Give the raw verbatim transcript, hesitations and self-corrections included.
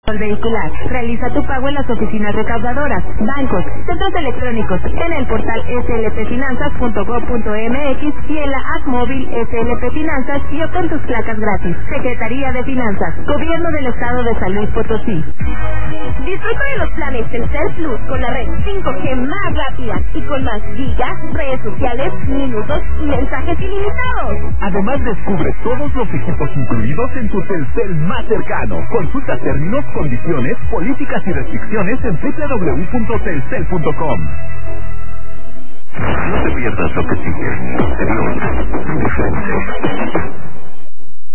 vehicular. Realiza tu pago en las oficinas recaudadoras, bancos, centros electrónicos, en el portal s l p finanzas punto gob punto m x y en la app móvil S L P Finanzas y obtén tus placas gratis. Secretaría de Finanzas, Gobierno del Estado de San Luis Potosí. Disfruta de los planes Telcel Plus con la red cinco G más rápida y con más gigas, redes sociales, minutos y mensajes ilimitados. Además, descubre todos los equipos incluidos en tu Telcel más cercano. Consulta términos, condiciones, políticas y restricciones en doble u doble u doble u punto telcel punto com. No te pierdas lo que sigue. Te veo diferente.